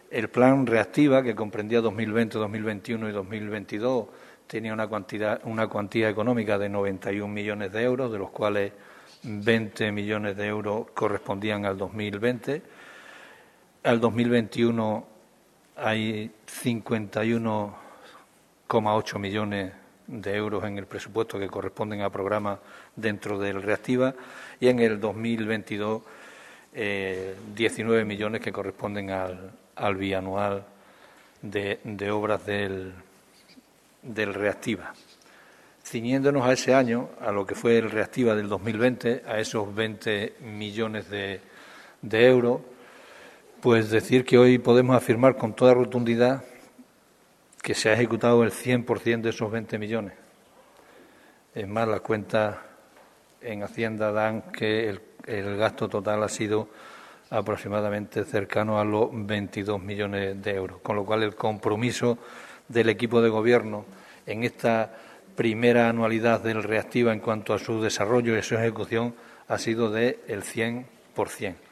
El plan Reactiva, que comprendía 2020, 2021 y 2022, tenía una cuantía económica de 91 millones de euros, de los cuales 20 millones de euros correspondían al 2020. Al 2021 hay 51,8 millones de euros en el presupuesto que corresponden a programas dentro del Reactiva, y en el 2022 19 millones que corresponden al bianual de obras del Reactiva. Ciñéndonos a ese año, a lo que fue el Reactiva del 2020, a esos 20 millones de euros, pues decir que hoy podemos afirmar con toda rotundidad que se ha ejecutado el 100% de esos 20 millones. Es más, las cuentas en Hacienda dan que el gasto total ha sido aproximadamente cercano a los 22 millones de euros, con lo cual el compromiso del equipo de gobierno en esta primera anualidad del Reactiva en cuanto a su desarrollo y su ejecución ha sido del 100%.